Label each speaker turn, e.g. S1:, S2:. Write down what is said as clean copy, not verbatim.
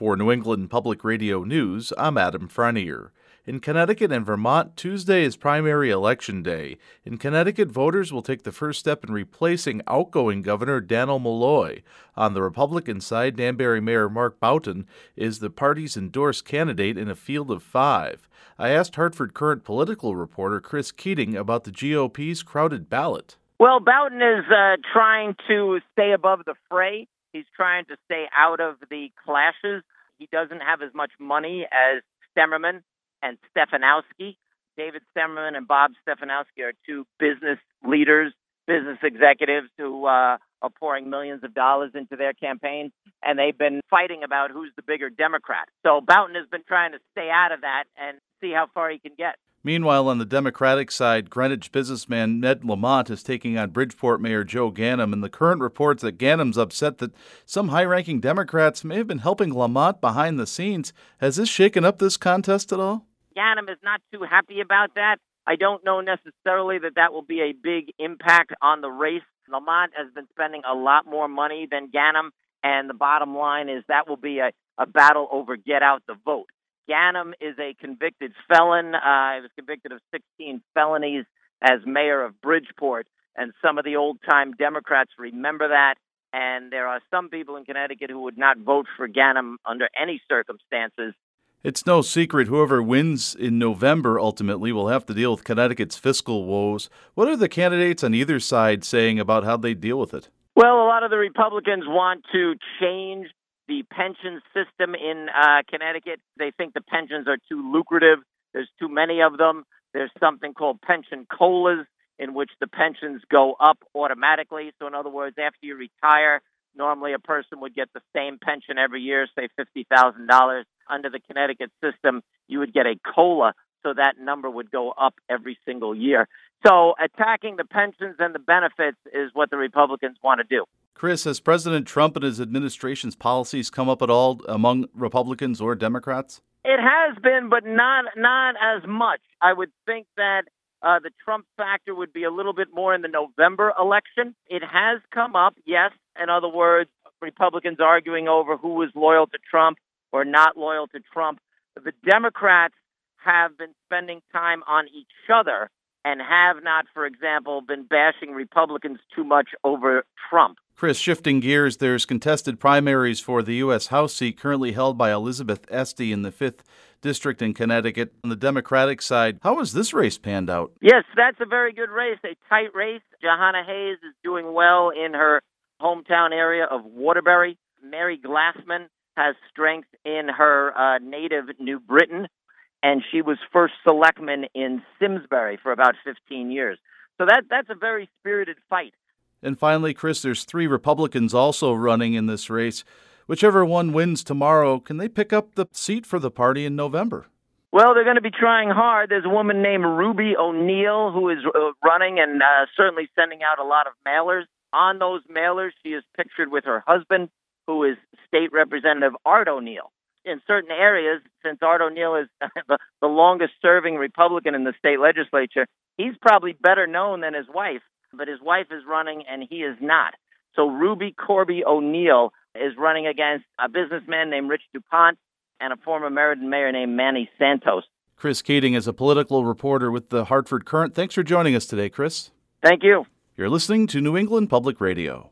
S1: For New England Public Radio News, I'm Adam Frenier. In Connecticut and Vermont, Tuesday is primary election day. In Connecticut, voters will take the first step in replacing outgoing Governor Dannel Malloy. On the Republican side, Danbury Mayor Mark Boughton is the party's endorsed candidate in a field of 5. I asked Hartford Courant political reporter Chris Keating about the GOP's crowded ballot.
S2: Well, Boughton is trying to stay above the fray. He's trying to stay out of the clashes. He doesn't have as much money as Stemmerman and Stefanowski. David Stemmerman and Bob Stefanowski are two business leaders, business executives who are pouring millions of dollars into their campaigns, and they've been fighting about who's the bigger Democrat. So Boughton has been trying to stay out of that and see how far he can get.
S1: Meanwhile, on the Democratic side, Greenwich businessman Ned Lamont is taking on Bridgeport Mayor Joe Ganim, and the Current reports that Ganim's upset that some high-ranking Democrats may have been helping Lamont behind the scenes. Has this shaken up this contest at all?
S2: Ganim is not too happy about that. I don't know necessarily that will be a big impact on the race. Lamont has been spending a lot more money than Ganim, and the bottom line is that will be a battle over get out the vote. Ganim is a convicted felon. He was convicted of 16 felonies as mayor of Bridgeport, and some of the old-time Democrats remember that, and there are some people in Connecticut who would not vote for Ganim under any circumstances.
S1: It's no secret whoever wins in November ultimately will have to deal with Connecticut's fiscal woes. What are the candidates on either side saying about how they deal with it?
S2: Well, a lot of the Republicans want to change the pension system in Connecticut. They think the pensions are too lucrative. There's too many of them. There's something called pension colas, in which the pensions go up automatically. So in other words, after you retire, normally a person would get the same pension every year, say $50,000. Under the Connecticut system, you would get a COLA, so that number would go up every single year. So attacking the pensions and the benefits is what the Republicans want to do.
S1: Chris, has President Trump and his administration's policies come up at all among Republicans or Democrats?
S2: It has been, but not as much. I would think that the Trump factor would be a little bit more in the November election. It has come up, yes. In other words, Republicans arguing over who is loyal to Trump or not loyal to Trump. The Democrats have been spending time on each other and have not, for example, been bashing Republicans too much over Trump.
S1: Chris, shifting gears, there's contested primaries for the U.S. House seat currently held by Elizabeth Esty in the 5th District in Connecticut. On the Democratic side, how has this race panned out?
S2: Yes, that's a very good race, a tight race. Johanna Hayes is doing well in her hometown area of Waterbury. Mary Glassman has strength in her native New Britain, and she was first selectman in Simsbury for about 15 years. So that's a very spirited fight.
S1: And finally, Chris, there's 3 Republicans also running in this race. Whichever one wins tomorrow, can they pick up the seat for the party in November?
S2: Well, they're going to be trying hard. There's a woman named Ruby O'Neill who is running and certainly sending out a lot of mailers. On those mailers, she is pictured with her husband, who is State Representative Art O'Neill. In certain areas, since Art O'Neill is the longest-serving Republican in the state legislature, he's probably better known than his wife, but his wife is running and he is not. So Ruby Corby O'Neill is running against a businessman named Rich DuPont and a former Meriden mayor named Manny Santos.
S1: Chris Keating is a political reporter with the Hartford Courant. Thanks for joining us today, Chris.
S2: Thank you.
S1: You're listening to New England Public Radio.